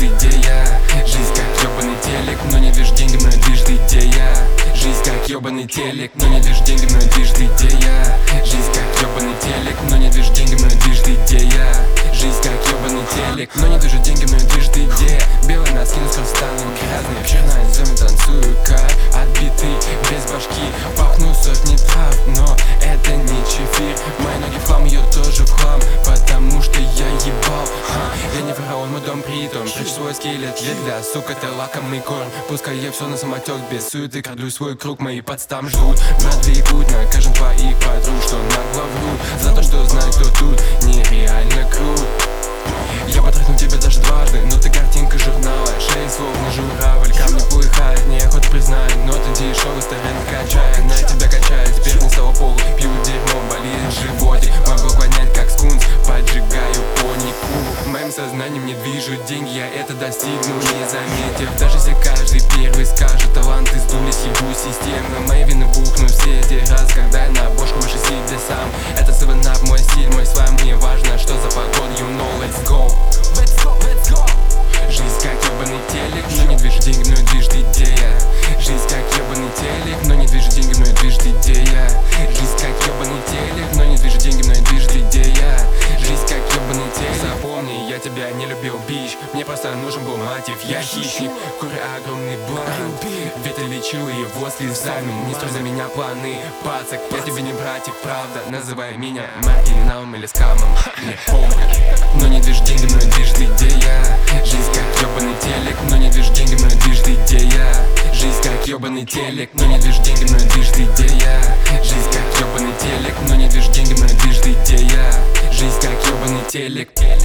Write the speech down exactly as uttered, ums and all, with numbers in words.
идея. Жизнь как ёбаный телек, но не движет деньги, мною движет идея. Жизнь как ёбаный телек, но не движет деньги, мною движет идея. Жизнь как ёбаный телек, но не движет деньги, мною движет идея. Жизнь как ёбаный телек, но не движет деньги, мною движет идея. Белые носки на хрустальные, грязные, в черной зоне танцую, кайф отбитый, без башки. Пахну сотни трав, но это не чефир. Мои ноги в хлам, ее тоже в хлам, потому что я ебал. Ха, я не фараон, мой дом притон. Прячу свой скелет, ведь для сук это лакомый корм. Пускай я все на самотек, без суеты, краду свой круг, мои подстам ждут. Братвы путь, накажем твоих подруг, что нагло врут. За то, что знают, кто тут нереально крут. Я потрахну тебя даже дважды, но ты картинка журнала. Шесть словно журавль, камни полыхает, неохота признать. Но ты дешевый, старен качает, на тебя качает. Теперь не стало полу, пью дерьмо, болит в животе. Могу клонять как скунс, поджигаю понику. Моим сознанием не движут деньги, я это достигну, не заметив. Даже если каждый первый скажет, таланты сдулись, ебу системно. Мои вины бухну все эти раз, когда я на обложку выше сидя сам. Это seven up, мой стиль, мой слайм, мне важно, что за погода, you know, let's go. Let's go, let's go. Жизнь как ёбаный телек, но не движет деньги, мною движет идея. Жизнь как ёбаный телек, но не движет деньги, мною движет идея. Жизнь как ёбаный телек, но не движет деньги, мною движет идея. Жизнь как ёбаный телек. Запомни, я тебя не любил, бич. Мне просто нужен был мотив, я хищник. Курю огромный блант, ведь я лечил его слезами. Не строй за меня планы, пацак, я тебе не братик, правда. Называй меня маргиналом или скамом, мне похуй. Но не движет деньги, мною движет идея. Жизнь как ёбаный телек, но не движет деньги, мною движет идея. Жизнь как ёбаный телек, но не движет деньги, мною движет идея. Жизнь как ёбаный телек, но не движет деньги, мною движет идея. Жизнь как ёбаный телек.